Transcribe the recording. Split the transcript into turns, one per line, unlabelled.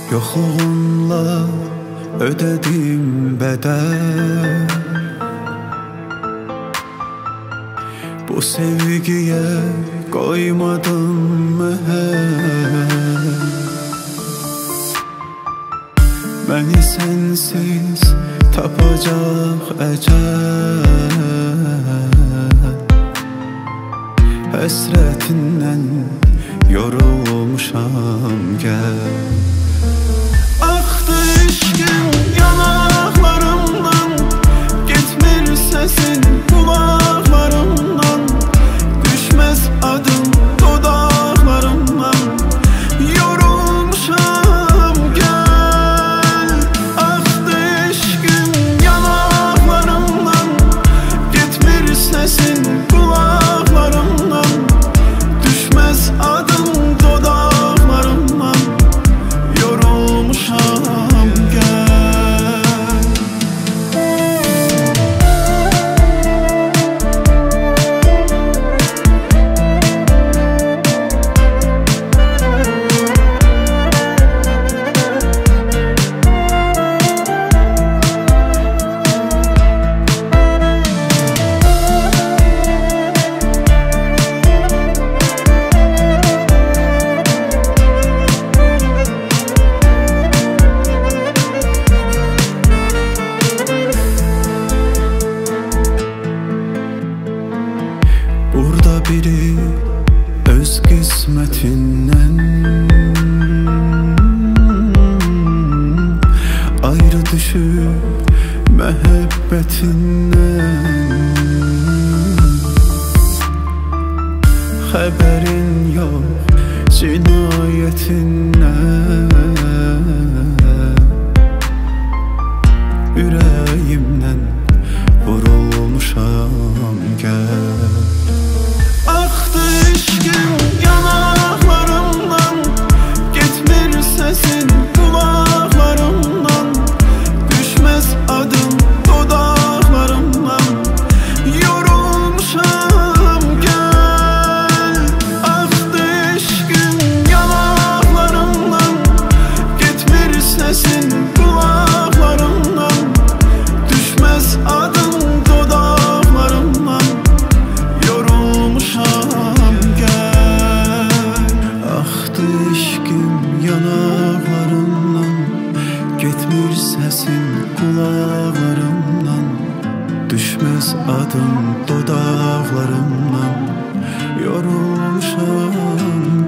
Yokluğunla ödedim bedel. Bu sevgiye koymadım meher. Beni sensiz tapacak ecel. Həsrətindən yorulmuşam gel. Aktı eşkim yanaklarımdan, gitmir sesin kulaklarımdan, düşmez adım dudaklarımdan. Yorulmuşam gel. Aktı eşkim yanaklarımdan, gitmir sesin kulaklarımdan, düşmez adım dudaklarımdan. Yorulmuşam gel. Burada biri öz kısmetinden ayrı düşüp mehabbetinden. Haberin yok cinayetinden. Yüreğimden vurulmuşam gel. Aktı eşkim yanaklarımdan, gitmir sesin kulaklarımdan, düşmez adım dudaklarımdan. Yorulmuşam gel. Aktı eşkim yanaklarımdan, gitmir sesin kulaklarımdan, düşmez adım dudaklarımdan. Yorulmuşam gel. Aktı eşkim yanaklarımdan, gitmir sesin kulaklarımdan, düşmez adım dudaklarımdan. Yorulmuşam